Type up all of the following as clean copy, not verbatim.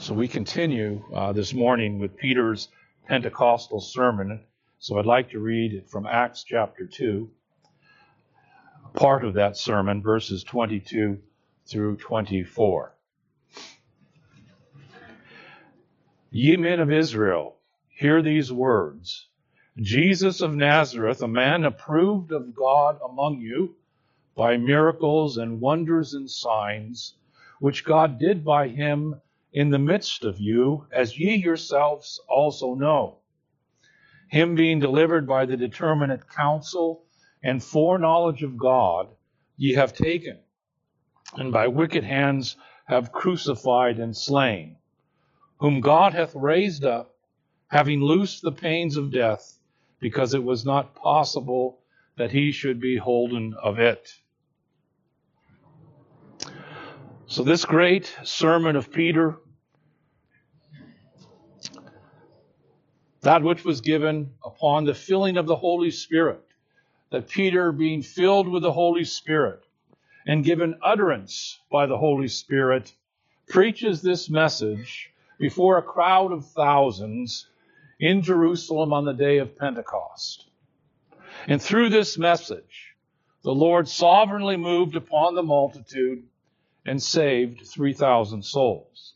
So we continue this morning with Peter's Pentecostal sermon. So I'd like to read from Acts chapter 2, part of that sermon, verses 22 through 24. Ye men of Israel, hear these words. Jesus of Nazareth, a man approved of God among you by miracles and wonders and signs, which God did by him in the midst of you, as ye yourselves also know. Him being delivered by the determinate counsel and foreknowledge of God, ye have taken, and by wicked hands have crucified and slain, whom God hath raised up, having loosed the pains of death, because it was not possible that he should be holden of it. So this great sermon of Peter, that which was given upon the filling of the Holy Spirit, that Peter, being filled with the Holy Spirit and given utterance by the Holy Spirit, preaches this message before a crowd of thousands in Jerusalem on the day of Pentecost. And through this message, the Lord sovereignly moved upon the multitude and saved 3,000 souls.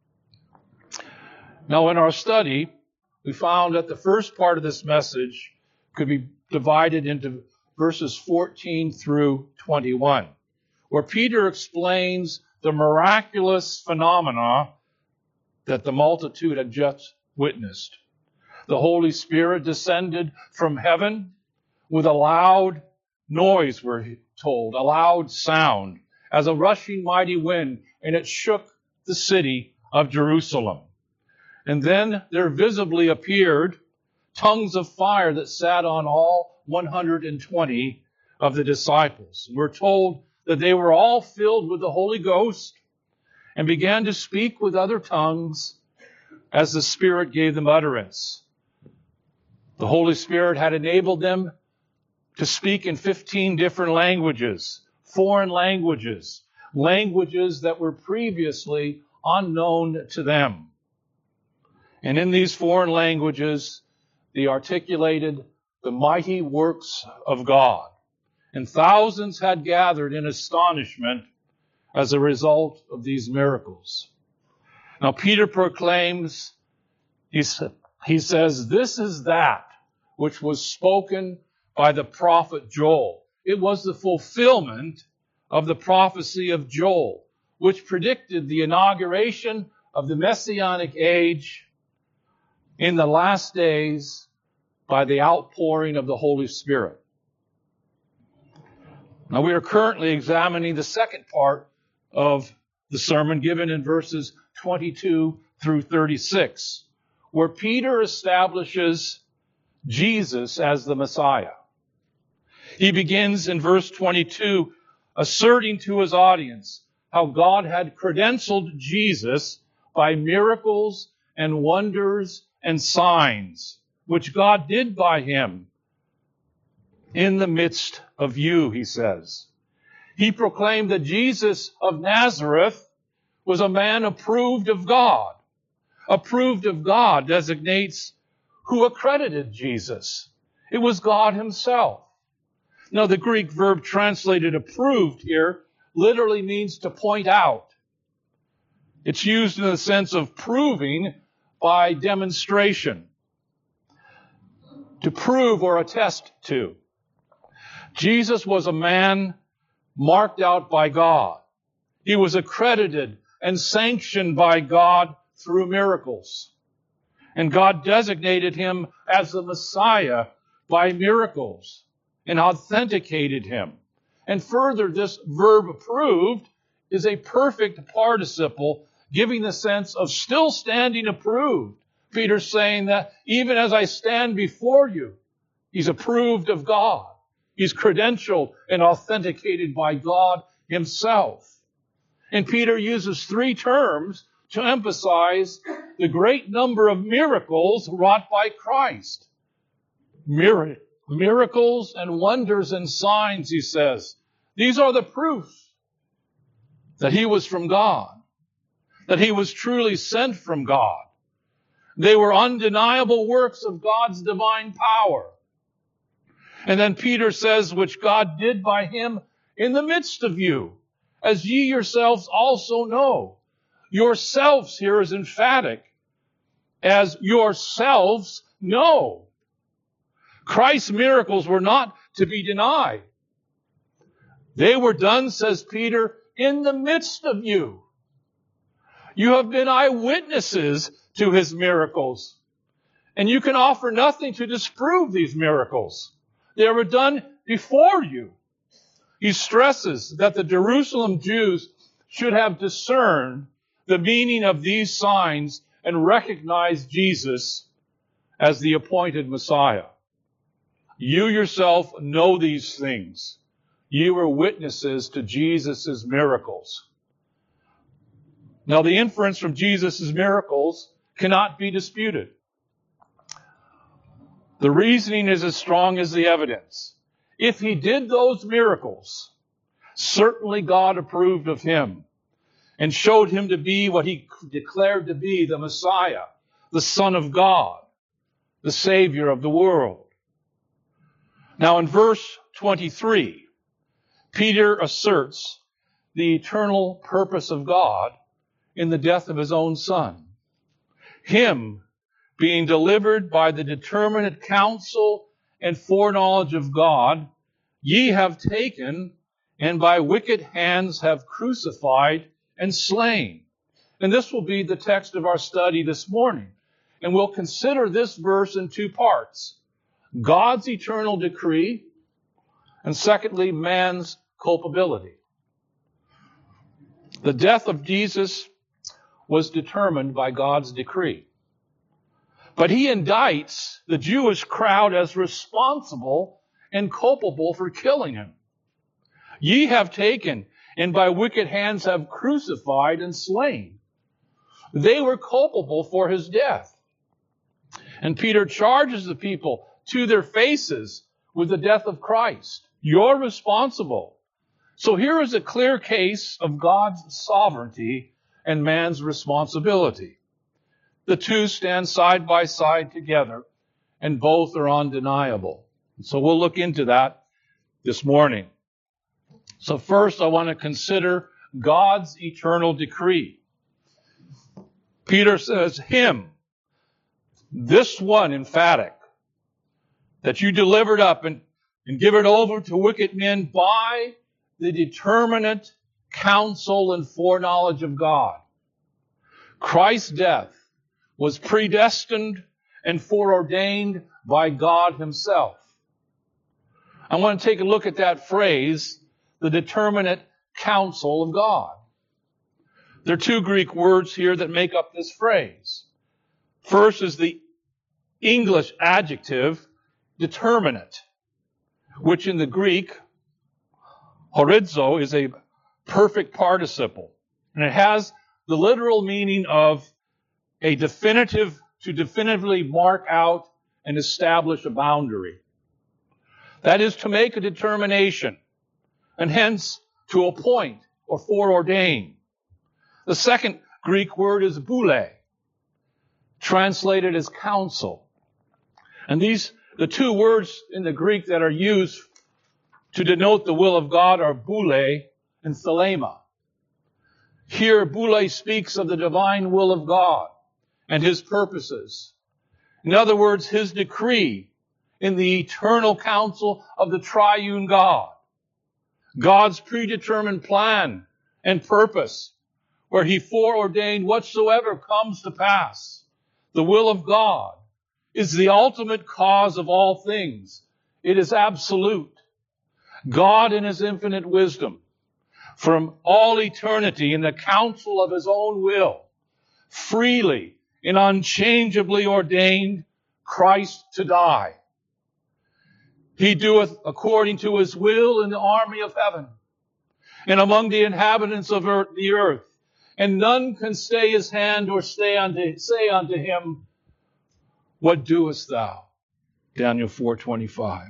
Now, in our study, we found that the first part of this message could be divided into verses 14 through 21, where Peter explains the miraculous phenomena that the multitude had just witnessed. The Holy Spirit descended from heaven with a loud noise, we're told, a loud sound, as a rushing mighty wind, and it shook the city of Jerusalem. And then there visibly appeared tongues of fire that sat on all 120 of the disciples. We're told that they were all filled with the Holy Ghost and began to speak with other tongues as the Spirit gave them utterance. The Holy Spirit had enabled them to speak in 15 different languages, foreign languages, languages that were previously unknown to them. And in these foreign languages, they articulated the mighty works of God. And thousands had gathered in astonishment as a result of these miracles. Now Peter proclaims, he says, this is that which was spoken by the prophet Joel. It was the fulfillment of the prophecy of Joel, which predicted the inauguration of the Messianic age in the last days by the outpouring of the Holy Spirit. Now we are currently examining the second part of the sermon given in verses 22 through 36, where Peter establishes Jesus as the Messiah. He begins in verse 22, asserting to his audience how God had credentialed Jesus by miracles and wonders and signs, which God did by him in the midst of you, he says. He proclaimed that Jesus of Nazareth was a man approved of God. Approved of God designates who accredited Jesus. It was God himself. Now, the Greek verb translated approved here literally means to point out. It's used in the sense of proving by demonstration, to prove or attest to. Jesus was a man marked out by God. He was accredited and sanctioned by God through miracles. And God designated him as the Messiah by miracles and authenticated him. And further, this verb approved is a perfect participle, giving the sense of still standing approved. Peter's saying that even as I stand before you, he's approved of God. He's credentialed and authenticated by God himself. And Peter uses three terms to emphasize the great number of miracles wrought by Christ. Miracles and wonders and signs, he says. These are the proofs that he was from God. that he was truly sent from God. They were undeniable works of God's divine power. And then Peter says, which God did by him in the midst of you, as ye yourselves also know. Yourselves here is emphatic, as yourselves know. Christ's miracles were not to be denied. They were done, says Peter, in the midst of you. You have been eyewitnesses to his miracles, and you can offer nothing to disprove these miracles. They were done before you. He stresses that the Jerusalem Jews should have discerned the meaning of these signs and recognized Jesus as the appointed Messiah. You yourself know these things. You were witnesses to Jesus' miracles. Now, the inference from Jesus' miracles cannot be disputed. The reasoning is as strong as the evidence. If he did those miracles, certainly God approved of him and showed him to be what he declared to be, the Messiah, the Son of God, the Savior of the world. Now, in verse 23, Peter asserts the eternal purpose of God in the death of his own Son. Him being delivered by the determinate counsel and foreknowledge of God, ye have taken, and by wicked hands have crucified and slain. And this will be the text of our study this morning. And we'll consider this verse in two parts: God's eternal decree, and secondly, man's culpability. The death of Jesus was determined by God's decree. But he indicts the Jewish crowd as responsible and culpable for killing him. Ye have taken, and by wicked hands have crucified and slain. They were culpable for his death. And Peter charges the people to their faces with the death of Christ. You're responsible. So here is a clear case of God's sovereignty and man's responsibility. The two stand side by side together, and both are undeniable. So we'll look into that this morning. So first, I want to consider God's eternal decree. Peter says, him, this one emphatic, that you delivered up and given over to wicked men by the determinate counsel and foreknowledge of God. Christ's death was predestined and foreordained by God himself. I want to take a look at that phrase, the determinate counsel of God. There are two Greek words here that make up this phrase. First is the English adjective determinate, which in the Greek, horizo, is a perfect participle. And it has the literal meaning of a definitive, to definitively mark out and establish a boundary. That is to make a determination, and hence to appoint or foreordain. The second Greek word is boule, translated as counsel. And the two words in the Greek that are used to denote the will of God are boule and thelema. Here, boule speaks of the divine will of God and his purposes. In other words, his decree in the eternal counsel of the triune God. God's predetermined plan and purpose, where he foreordained whatsoever comes to pass. The will of God is the ultimate cause of all things. It is absolute. God in his infinite wisdom, from all eternity in the counsel of his own will, freely and unchangeably ordained Christ to die. He doeth according to his will in the army of heaven and among the inhabitants of the earth. And none can stay his hand or say unto him, what doest thou? Daniel 4:25.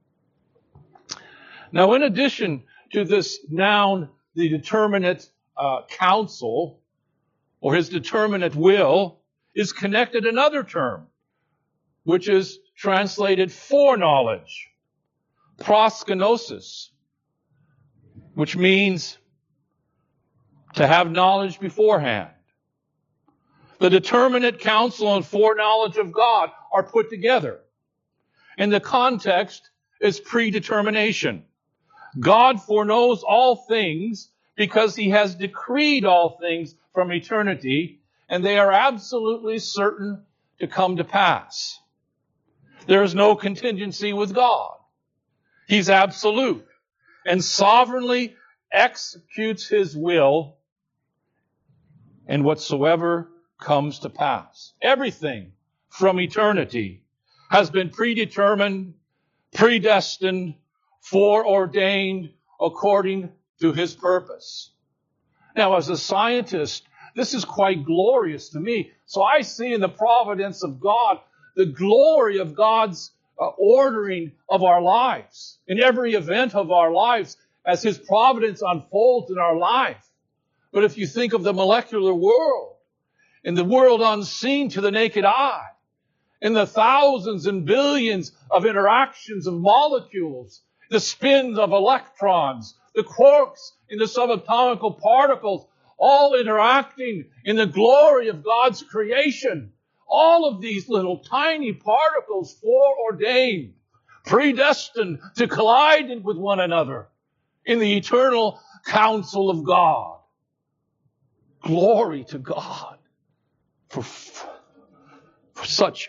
Now, in addition to this noun, the determinate counsel or his determinate will, is connected another term, which is translated foreknowledge, proskenosis, which means to have knowledge beforehand. The determinate counsel and foreknowledge of God are put together. And the context is predetermination. God foreknows all things because he has decreed all things from eternity, and they are absolutely certain to come to pass. There is no contingency with God. He's absolute and sovereignly executes his will in whatsoever comes to pass. Everything from eternity has been predetermined, predestined, foreordained according to his purpose. Now, as a scientist, this is quite glorious to me. So I see in the providence of God the glory of God's ordering of our lives, in every event of our lives, as his providence unfolds in our life. But if you think of the molecular world, in the world unseen to the naked eye, in the thousands and billions of interactions of molecules, the spins of electrons, the quarks in the subatomic particles, all interacting in the glory of God's creation. All of these little tiny particles foreordained, predestined to collide with one another in the eternal counsel of God. Glory to God for such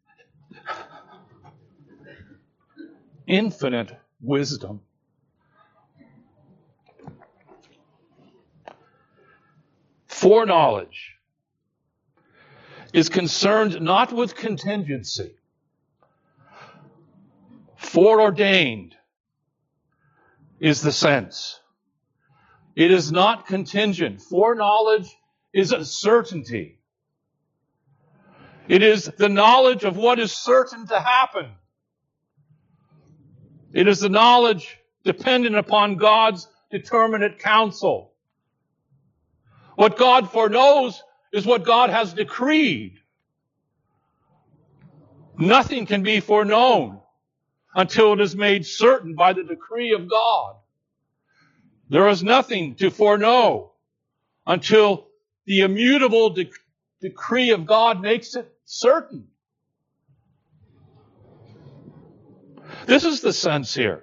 infinite wisdom. Foreknowledge is concerned not with contingency. Foreordained is the sense. It is not contingent. Foreknowledge is a certainty. It is the knowledge of what is certain to happen. It is the knowledge dependent upon God's determinate counsel. What God foreknows is what God has decreed. Nothing can be foreknown until it is made certain by the decree of God. There is nothing to foreknow until the immutable decree of God makes it certain. This is the sense here.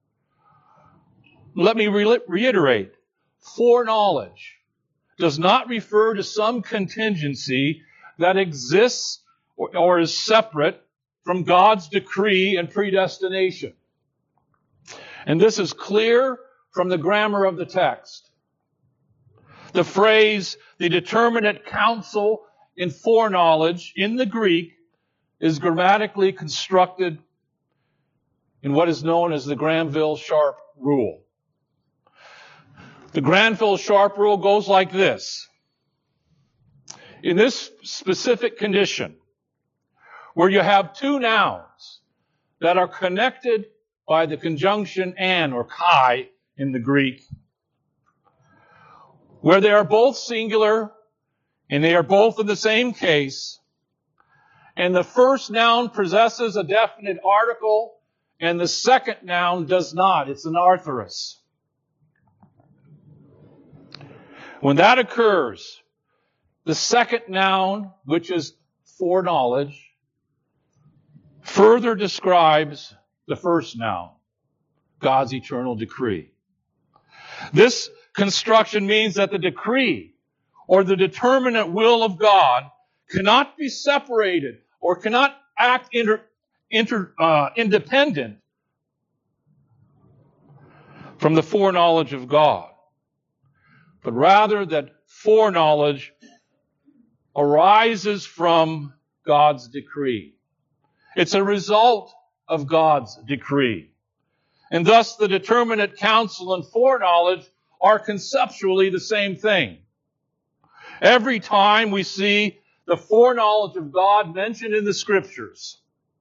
Let me reiterate. Foreknowledge does not refer to some contingency that exists or is separate from God's decree and predestination. And this is clear from the grammar of the text. The phrase, the determinate counsel in foreknowledge in the Greek is grammatically constructed in what is known as the Granville-Sharp rule. The Granville-Sharp rule goes like this. In this specific condition, where you have two nouns that are connected by the conjunction "and" or kai in the Greek, where they are both singular and they are both in the same case, and the first noun possesses a definite article and the second noun does not. It's an arthrous. When that occurs, the second noun, which is foreknowledge, further describes the first noun, God's eternal decree. This construction means that the decree or the determinate will of God cannot be separated or cannot act independent from the foreknowledge of God, but rather that foreknowledge arises from God's decree. It's a result of God's decree. And thus the determinate counsel and foreknowledge are conceptually the same thing. Every time we see the foreknowledge of God mentioned in the Scriptures,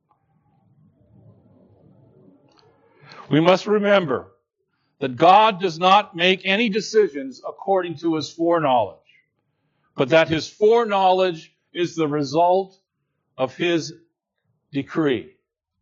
we must remember that God does not make any decisions according to his foreknowledge, but that his foreknowledge is the result of his decree.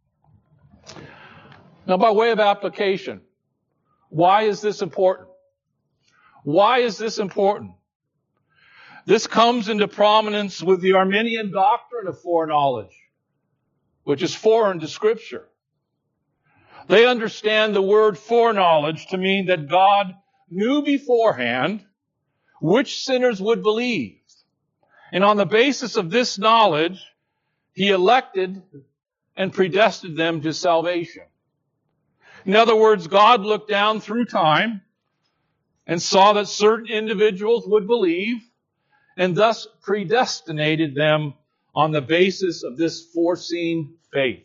Now, by way of application, why is this important? Why is this important? This comes into prominence with the Arminian doctrine of foreknowledge, which is foreign to Scripture. They understand the word foreknowledge to mean that God knew beforehand which sinners would believe. And on the basis of this knowledge, he elected and predestined them to salvation. In other words, God looked down through time and saw that certain individuals would believe and thus predestinated them on the basis of this foreseen faith.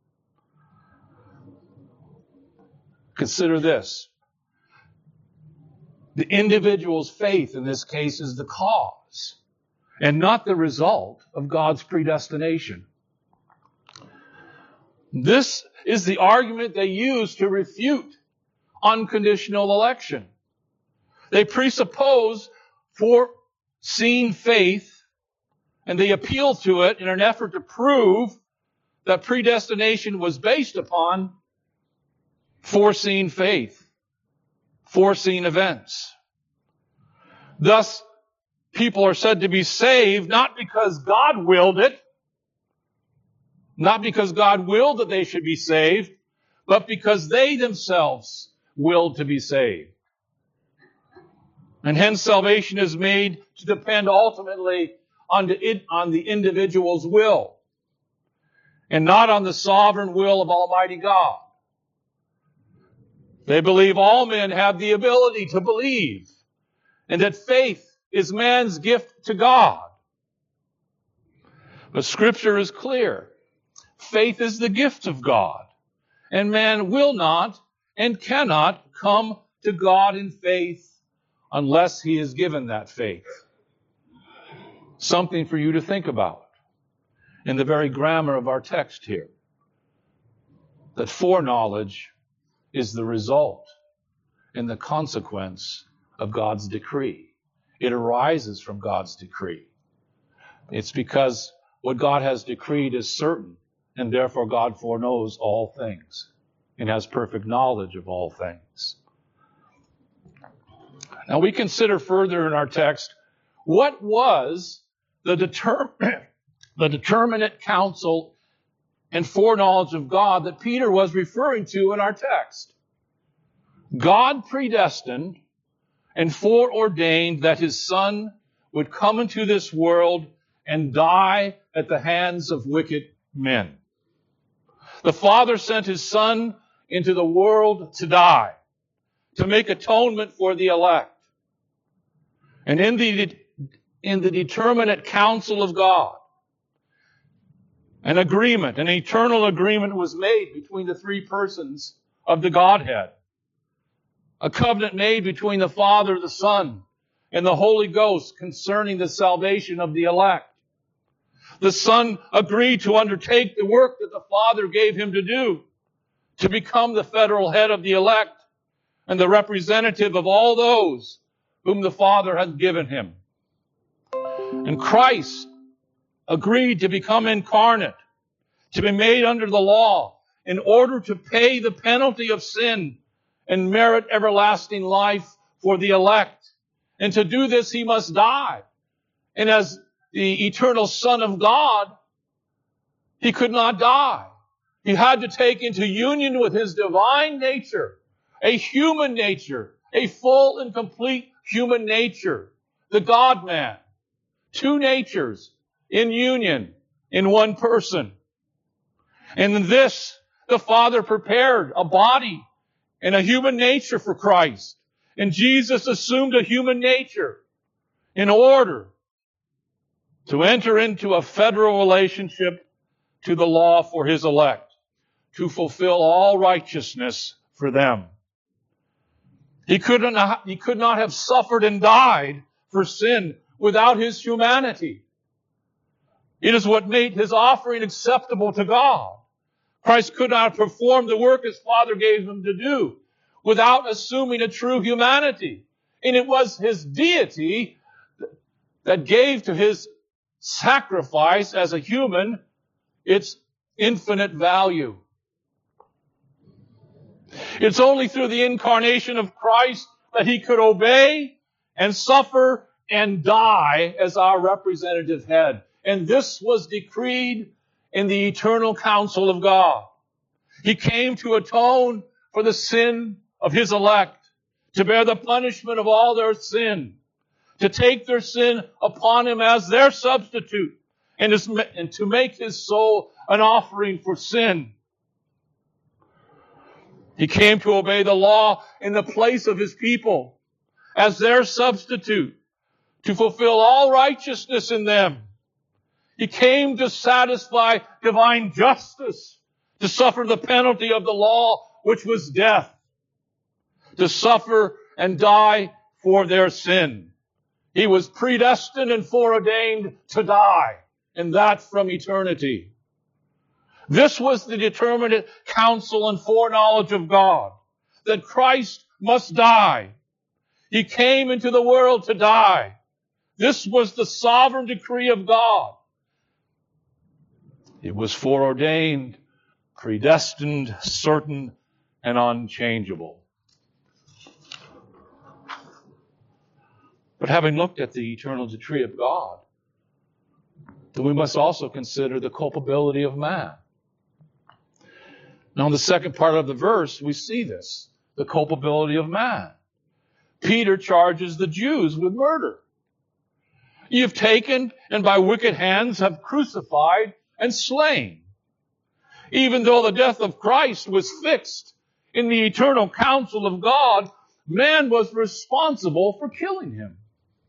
Consider this. The individual's faith in this case is the cause and not the result of God's predestination. This is the argument they use to refute unconditional election. They presuppose foreseen faith, and they appeal to it in an effort to prove that predestination was based upon foreseen faith, foreseen events. Thus, people are said to be saved not because God willed it, not because God willed that they should be saved, but because they themselves willed to be saved. And hence salvation is made to depend ultimately on the individual's will and not on the sovereign will of Almighty God. They believe all men have the ability to believe and that faith is man's gift to God. But Scripture is clear. Faith is the gift of God, and man will not and cannot come to God in faith unless he is given that faith. Something for you to think about in the very grammar of our text here. That foreknowledge is the result and the consequence of God's decree. It arises from God's decree. It's because what God has decreed is certain, and therefore God foreknows all things and has perfect knowledge of all things. Now we consider further in our text, what was the determinate counsel and foreknowledge of God that Peter was referring to in our text? God predestined and foreordained that his Son would come into this world and die at the hands of wicked men. The Father sent his Son into the world to die, to make atonement for the elect. And in the determinate counsel of God, an eternal agreement was made between the three persons of the Godhead. A covenant made between the Father, the Son, and the Holy Ghost concerning the salvation of the elect. The Son agreed to undertake the work that the Father gave him to do, to become the federal head of the elect and the representative of all those whom the Father had given him. And Christ agreed to become incarnate, to be made under the law, in order to pay the penalty of sin and merit everlasting life for the elect. And to do this, he must die. And as the eternal Son of God, he could not die. He had to take into union with his divine nature, a human nature, a full and complete human nature, the God-man. Two natures in union in one person. And in this, the Father prepared a body and a human nature for Christ. And Jesus assumed a human nature in order to enter into a federal relationship to the law for his elect, to fulfill all righteousness for them. He could not have suffered and died for sin without his humanity. It is what made his offering acceptable to God. Christ could not perform the work his Father gave him to do without assuming a true humanity. And it was his deity that gave to his sacrifice as a human its infinite value. It's only through the incarnation of Christ that he could obey and suffer and die as our representative head. And this was decreed in the eternal counsel of God. He came to atone for the sin of his elect, to bear the punishment of all their sin, to take their sin upon him as their substitute, and to make his soul an offering for sin. He came to obey the law in the place of his people as their substitute, to fulfill all righteousness in them. He came to satisfy divine justice, to suffer the penalty of the law, which was death, to suffer and die for their sin. He was predestined and foreordained to die, and that from eternity. This was the determinate counsel and foreknowledge of God, that Christ must die. He came into the world to die. This was the sovereign decree of God. It was foreordained, predestined, certain, and unchangeable. But having looked at the eternal decree of God, then we must also consider the culpability of man. Now, in the second part of the verse, we see this, the culpability of man. Peter charges the Jews with murder. You've taken and by wicked hands have crucified and slain. Even though the death of Christ was fixed in the eternal counsel of God, man was responsible for killing him.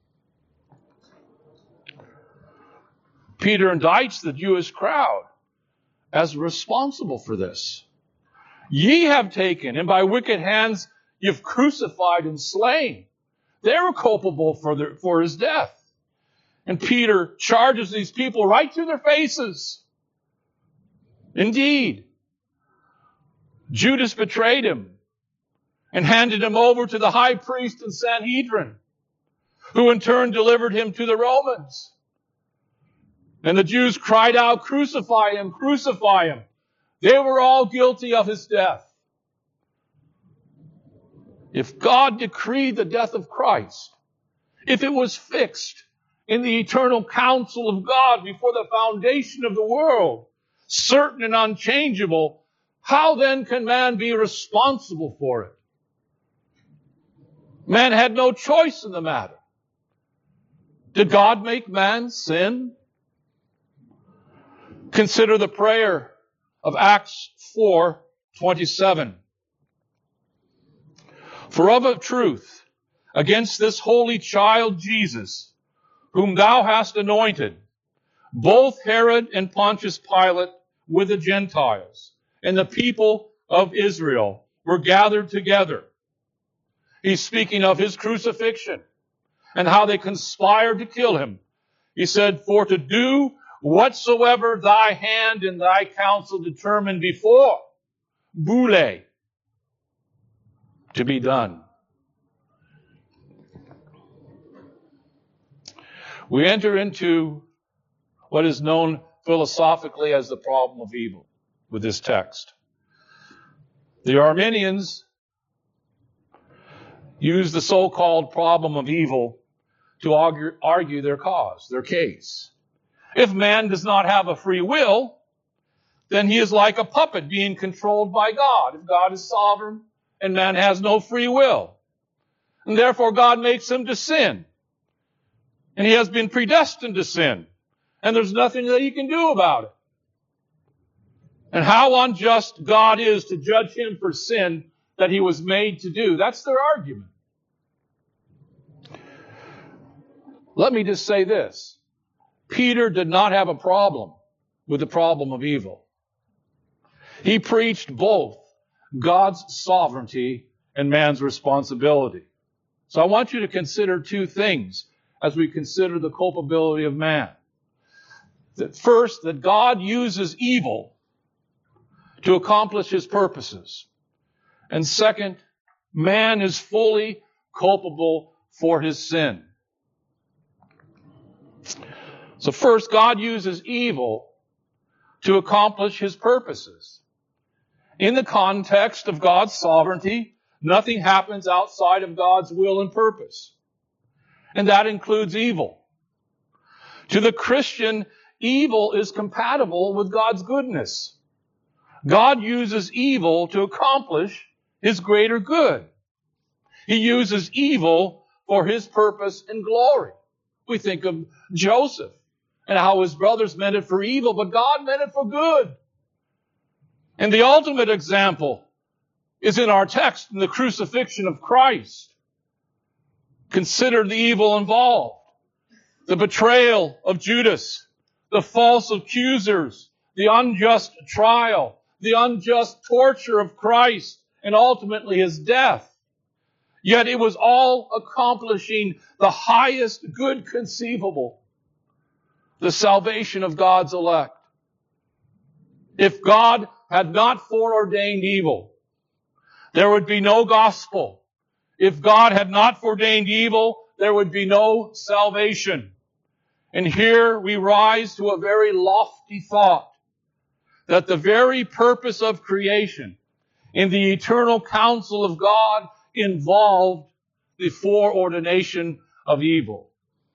Peter indicts the Jewish crowd as responsible for this. Ye have taken, and by wicked hands you've crucified and slain. They were culpable for his death. And Peter charges these people right to their faces. Indeed, Judas betrayed him and handed him over to the high priest and Sanhedrin, who in turn delivered him to the Romans. And the Jews cried out, "Crucify him, crucify him." They were all guilty of his death. If God decreed the death of Christ, if it was fixed in the eternal counsel of God before the foundation of the world, certain and unchangeable, how then can man be responsible for it? Man had no choice in the matter. Did God make man sin? Consider the prayer of Acts 4:27. For of a truth, against this holy child Jesus, whom thou hast anointed, both Herod and Pontius Pilate with the Gentiles and the people of Israel were gathered together. He's speaking of his crucifixion and how they conspired to kill him. He said, "For to do whatsoever thy hand and thy counsel determined before, boule, to be done." We enter into what is known philosophically as the problem of evil with this text. The Arminians use the so-called problem of evil to argue their cause, their case. If man does not have a free will, then he is like a puppet being controlled by God. If God is sovereign and man has no free will, and therefore God makes him to sin, and he has been predestined to sin, and there's nothing that he can do about it. And how unjust God is to judge him for sin that he was made to do. That's their argument. Let me just say this. Peter did not have a problem with the problem of evil. He preached both God's sovereignty and man's responsibility. So I want you to consider two things as we consider the culpability of man. First, that God uses evil to accomplish his purposes. And second, man is fully culpable for his sin. So first, God uses evil to accomplish his purposes. In the context of God's sovereignty, nothing happens outside of God's will and purpose. And that includes evil. To the Christian, evil is compatible with God's goodness. God uses evil to accomplish his greater good. He uses evil for his purpose and glory. We think of Joseph and how his brothers meant it for evil, but God meant it for good. And the ultimate example is in our text, in the crucifixion of Christ. Consider the evil involved. The betrayal of Judas, the false accusers, the unjust trial, the unjust torture of Christ, and ultimately his death. Yet it was all accomplishing the highest good conceivable, the salvation of God's elect. If God had not foreordained evil, there would be no gospel. If God had not foreordained evil, there would be no salvation. And here we rise to a very lofty thought, that the very purpose of creation in the eternal counsel of God involved the foreordination of evil.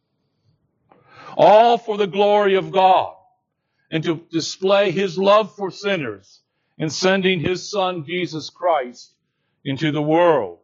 All for the glory of God and to display his love for sinners in sending his Son, Jesus Christ, into the world.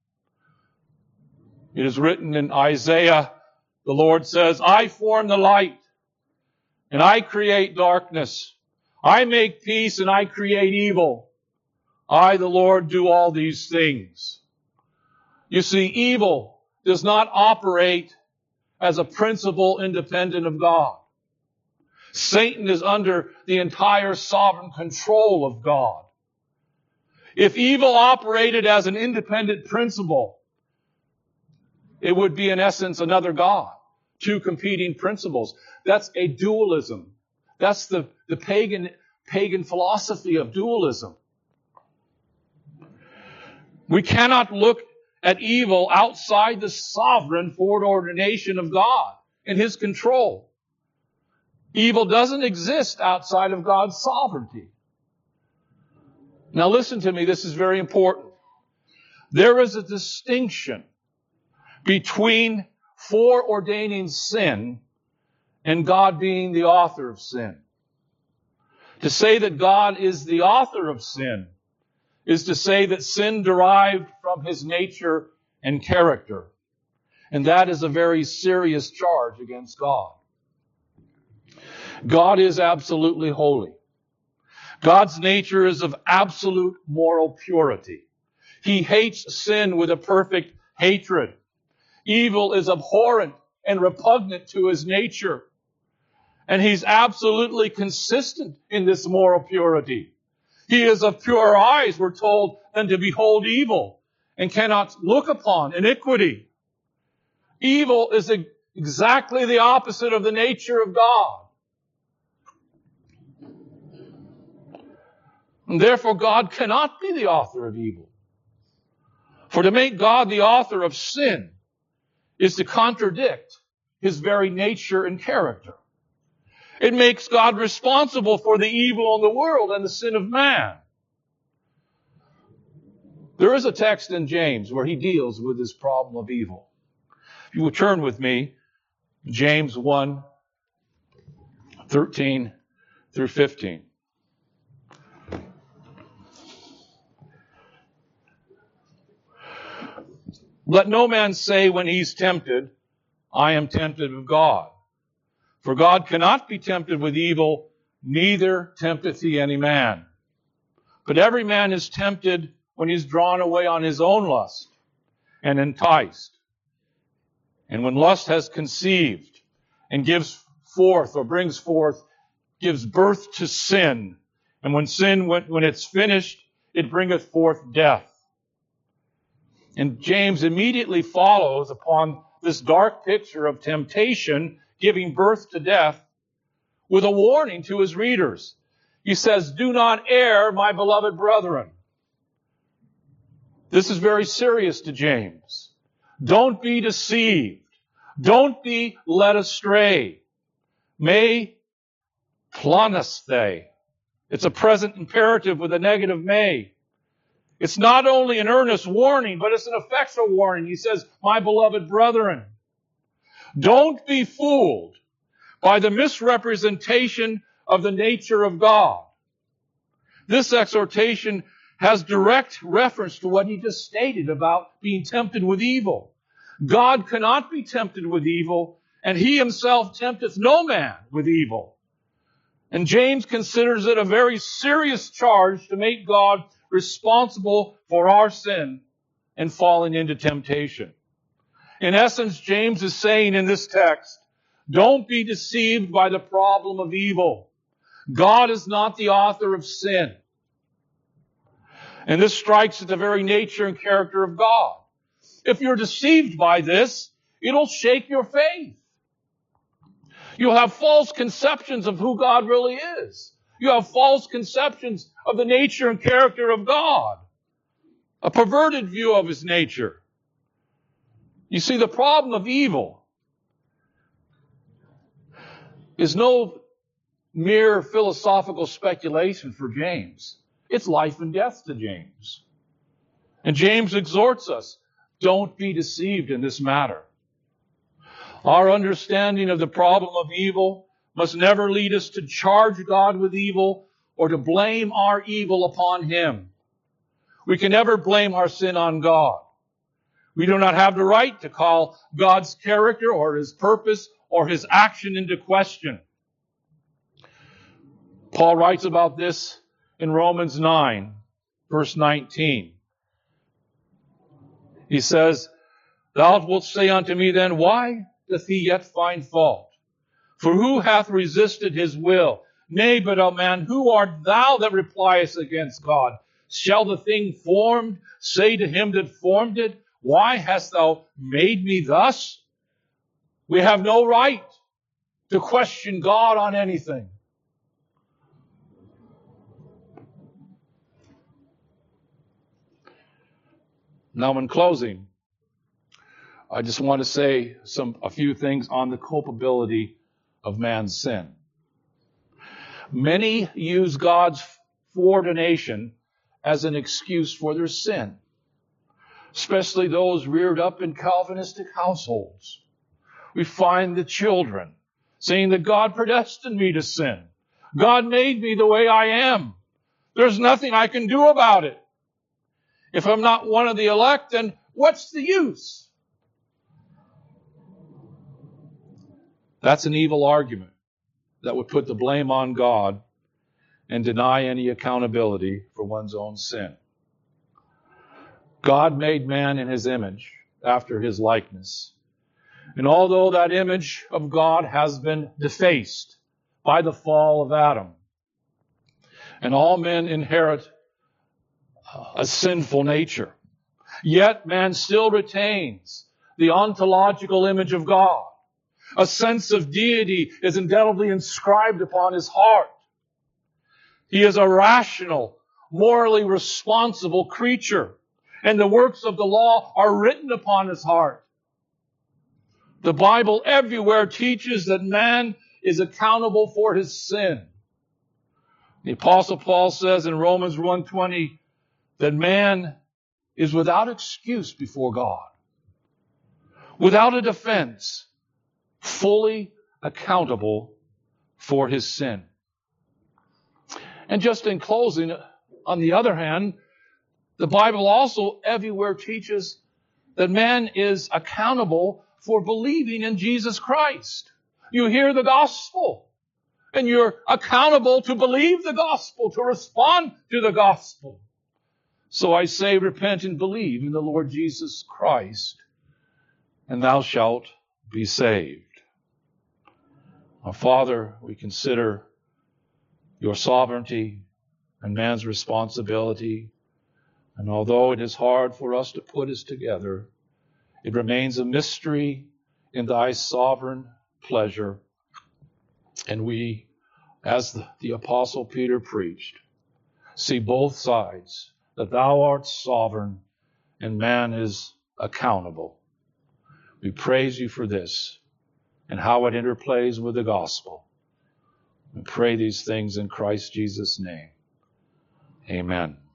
It is written in Isaiah, the Lord says, I form the light, and I create darkness. I make peace, and I create evil. I, the Lord, do all these things. You see, evil does not operate as a principle independent of God. Satan is under the entire sovereign control of God. If evil operated as an independent principle, it would be in essence another God. Two competing principles. That's a dualism. That's the pagan philosophy of dualism. We cannot look at evil outside the sovereign foreordination of God and his control. Evil doesn't exist outside of God's sovereignty. Now listen to me, this is very important. There is a distinction between foreordaining sin and God being the author of sin. To say that God is the author of sin is to say that sin derived from his nature and character. And that is a very serious charge against God. God is absolutely holy. God's nature is of absolute moral purity. He hates sin with a perfect hatred. Evil is abhorrent and repugnant to his nature. And he's absolutely consistent in this moral purity. He is of purer eyes, we're told, than to behold evil, and cannot look upon iniquity. Evil is exactly the opposite of the nature of God. And therefore, God cannot be the author of evil. For to make God the author of sin is to contradict his very nature and character. It makes God responsible for the evil in the world and the sin of man. There is a text in James where he deals with this problem of evil. If you will turn with me, James 1, 13 through 15. Let no man say when he's tempted, I am tempted of God. For God cannot be tempted with evil, neither tempteth he any man. But every man is tempted when he's drawn away on his own lust and enticed. And when lust has conceived and gives forth or brings forth, gives birth to sin. And when sin, when it's finished, it bringeth forth death. And James immediately follows upon this dark picture of temptation giving birth to death with a warning to his readers. He says, do not err, my beloved brethren. This is very serious to James. Don't be deceived. Don't be led astray. Me planesthe. It's a present imperative with a negative may. It's not only an earnest warning, but it's an effectual warning. He says, my beloved brethren, don't be fooled by the misrepresentation of the nature of God. This exhortation has direct reference to what he just stated about being tempted with evil. God cannot be tempted with evil, and he himself tempteth no man with evil. And James considers it a very serious charge to make God responsible for our sin and falling into temptation. In essence, James is saying in this text, don't be deceived by the problem of evil. God is not the author of sin. And this strikes at the very nature and character of God. If you're deceived by this, it'll shake your faith. You'll have false conceptions of who God really is. You have false conceptions of the nature and character of God. A perverted view of his nature. You see, the problem of evil is no mere philosophical speculation for James. It's life and death to James. And James exhorts us, don't be deceived in this matter. Our understanding of the problem of evil must never lead us to charge God with evil or to blame our evil upon him. We can never blame our sin on God. We do not have the right to call God's character or his purpose or his action into question. Paul writes about this in Romans 9, verse 19. He says, thou wilt say unto me then, why doth he yet find fault? For who hath resisted his will? Nay, but, O man, who art thou that repliest against God? Shall the thing formed say to him that formed it, why hast thou made me thus? We have no right to question God on anything. Now, in closing, I just want to say a few things on the culpability of man's sin. Many use God's foreordination as an excuse for their sin, especially those reared up in Calvinistic households. We find the children saying that God predestined me to sin. God made me the way I am. There's nothing I can do about it. If I'm not one of the elect, then what's the use? That's an evil argument that would put the blame on God and deny any accountability for one's own sin. God made man in his image, after his likeness. And although that image of God has been defaced by the fall of Adam, and all men inherit a sinful nature, yet man still retains the ontological image of God. A sense of deity is indelibly inscribed upon his heart. He is a rational, morally responsible creature, and the works of the law are written upon his heart. The Bible everywhere teaches that man is accountable for his sin. The Apostle Paul says in Romans 1:20 that man is without excuse before God, without a defense, fully accountable for his sin. And just in closing, on the other hand, the Bible also everywhere teaches that man is accountable for believing in Jesus Christ. You hear the gospel, and you're accountable to believe the gospel, to respond to the gospel. So I say, repent and believe in the Lord Jesus Christ, and thou shalt be saved. Our Father, we consider your sovereignty and man's responsibility. And although it is hard for us to put this together, it remains a mystery in thy sovereign pleasure. And we, as the Apostle Peter preached, see both sides, that thou art sovereign and man is accountable. We praise you for this and how it interplays with the gospel. We pray these things in Christ Jesus' name. Amen.